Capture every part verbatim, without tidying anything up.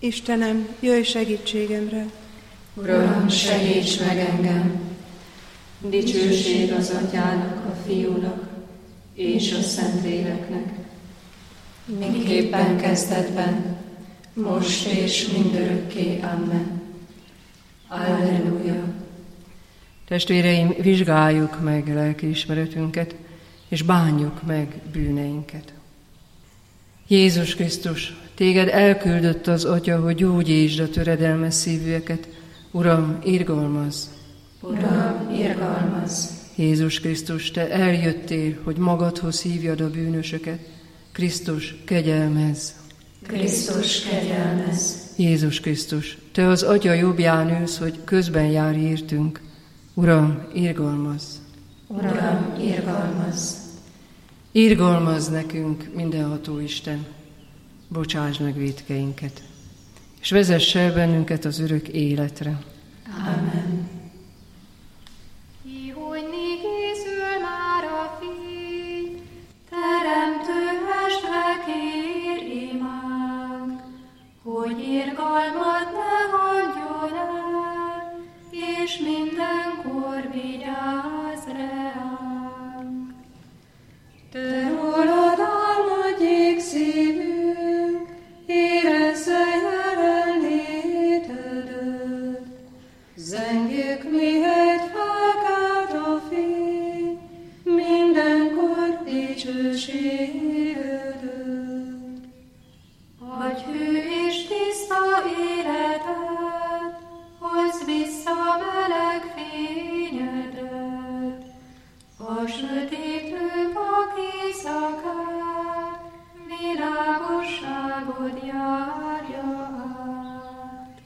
Istenem, jöjj segítségemre! Uram, segíts meg engem! Dicsőség az Atyának, a Fiúnak és a Szentléleknek, miképpen kezdetben, most és mindörökké. Amen. Alleluja! Testvéreim, vizsgáljuk meg lelkiismeretünket, és bánjuk meg bűneinket. Jézus Krisztus, téged elküldött az Atya, hogy gyógyítsd a töredelmes szívűeket. Uram, irgalmazz! Uram, irgalmazz! Jézus Krisztus, te eljöttél, hogy magadhoz hívjad a bűnösöket. Krisztus, kegyelmezz! Krisztus, kegyelmezz! Jézus Krisztus, te az Atya jobbján ülsz, hogy közben jár értünk. Uram, irgalmazz! Uram, irgalmazz! Irgalmazz nekünk, mindenható Isten, bocsásd meg vétkeinket, és vezess el bennünket az örök életre. Amen. Kihogyni készül már a fény, teremtő mestre kér imánk, hogy irgalmat ne hagyjon el, és mindenkor vigyázz ránk. Te rólad álmodjék szívünk, érezze jelenlétedet. Zengjük, mihelyt felkelt a fény, mindenkor dicsőségedet. Adj hű és tiszta életet, hozz vissza meleg fényedet. A sötétlőbb a éjszakát, világosságod járja át.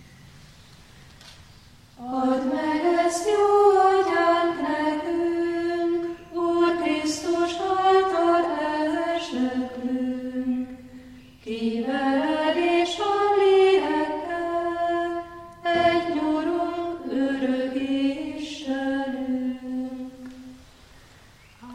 Add meg ezt jó atyánk nekünk, Úr Krisztus által elsöprünk. Ki veled és a lélekkel, egy nyurunk, örök Istenünk.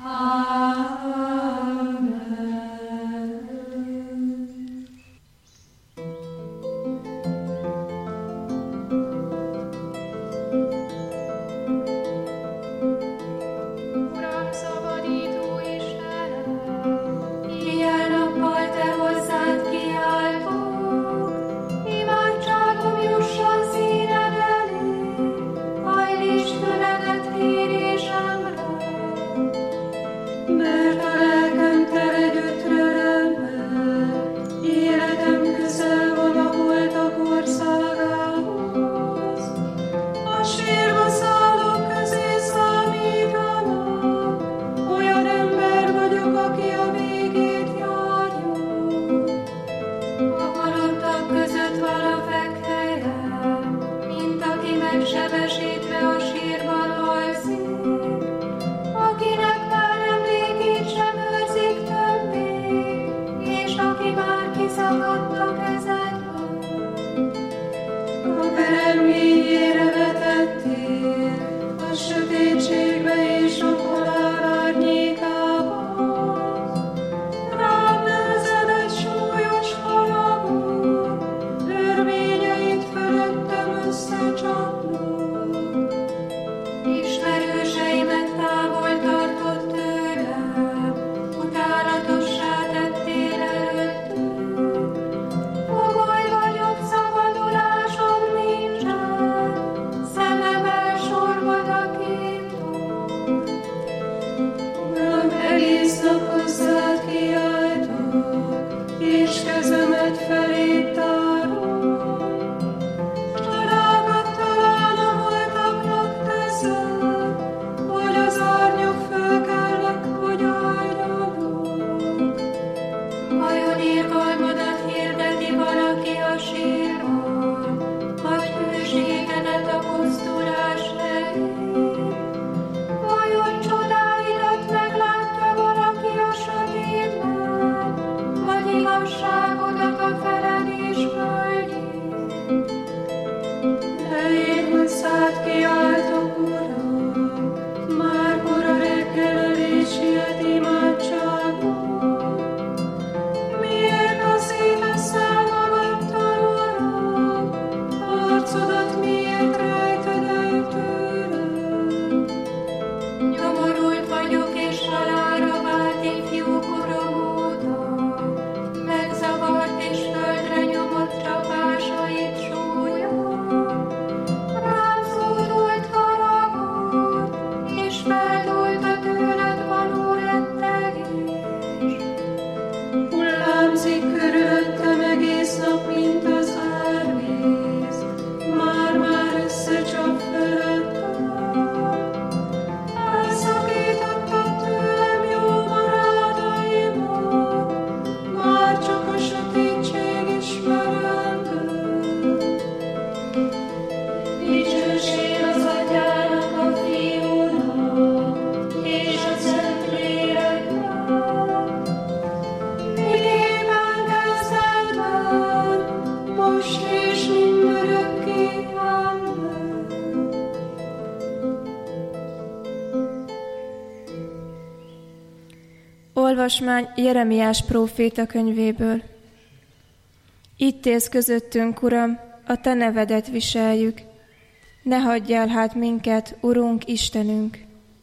Olvasmány Jeremiás próféta könyvéből. Itt élsz közöttünk, Uram, a Te nevedet viseljük. Ne hagyj el hát minket, Urunk, Istenünk!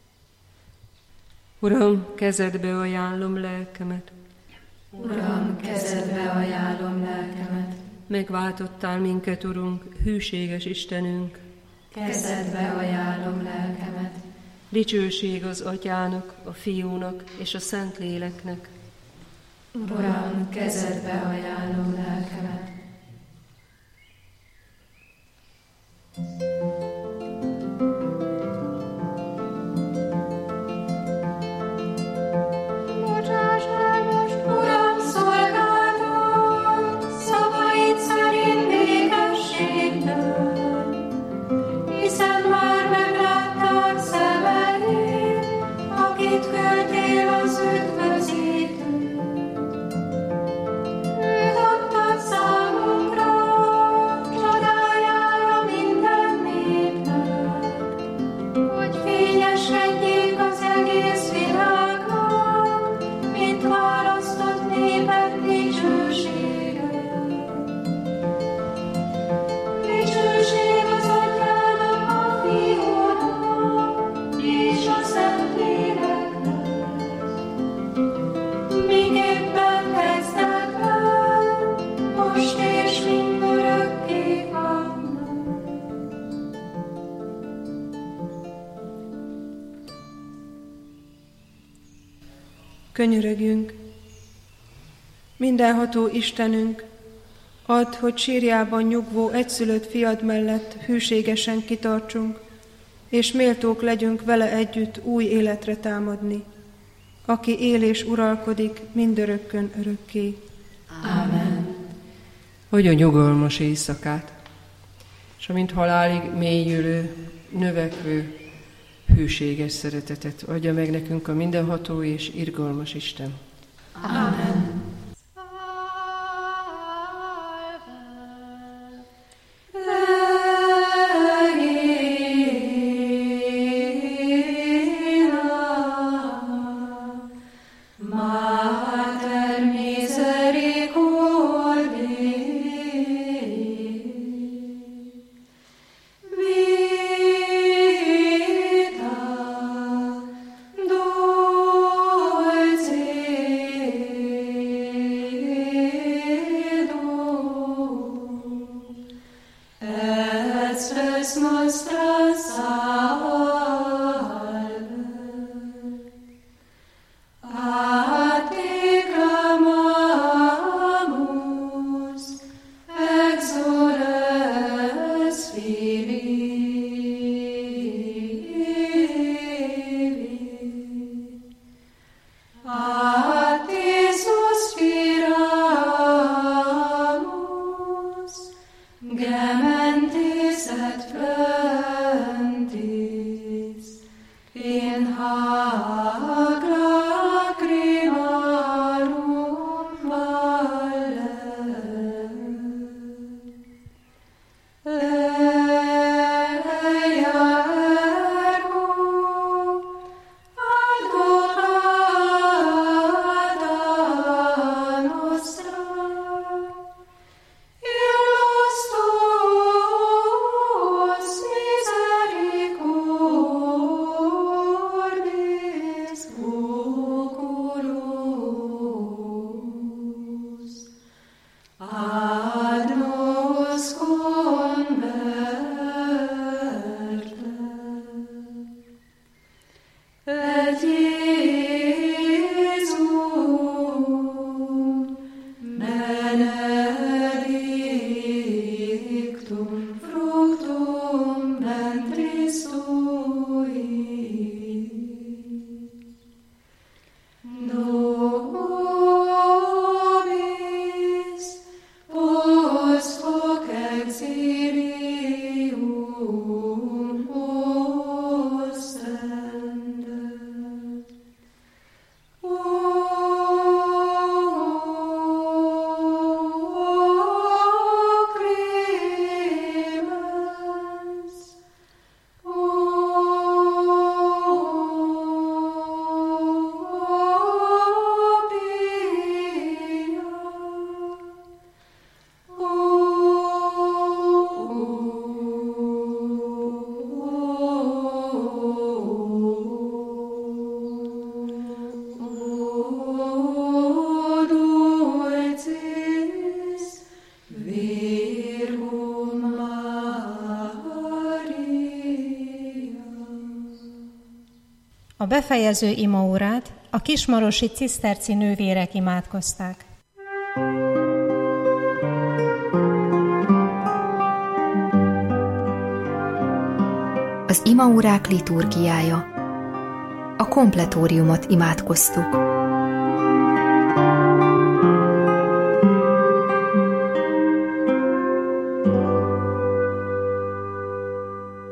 Uram, kezedbe ajánlom lelkemet. Uram, kezedbe ajánlom lelkemet. Megváltottál minket, Urunk, hűséges Istenünk. Kezedbe ajánlom lelkemet. Dicsőség az Atyának, a Fiúnak és a Szentléleknek. Uram, kezedbe ajánlom lelkemet. Bocsáss el most, Uram, szolgálatot, szavaid szerint békességben, hiszen már meglátták szemeid, akit küldtél az üdvözítőt. Őt adtad számunkra, csodájára minden népnek, hogy fényesedjék az egész világnak, mint választott néped dicsősége. Dicsőség az Atyának, a Fiúnak és a Szentléleknek, miképpen kezdetben, most és mindörökké. Amen. Könyörögjünk! Mindenható Istenünk, add, hogy sírjában nyugvó egyszülött fiad mellett hűségesen kitartsunk, és méltók legyünk vele együtt új életre támadni, aki él és uralkodik mindörökkön örökké. Amen. Hogy a nyugalmas éjszakát, és amint halálig mélyülő, növekvő, hűséges szeretetet adja meg nekünk a mindenható és irgalmas Isten. Amen. Mater misericordiae, vita dulcedo, et spes nostra salve. A te clamamus, exoles Filii. A te suspiramus, gementes et flentis, in hac lacrimarum valle. Leia ergo advocata nostra, illus A befejező imaórát a kismarosi ciszterci nővérek imádkozták. Az imaórák liturgiája. A kompletóriumot imádkoztuk.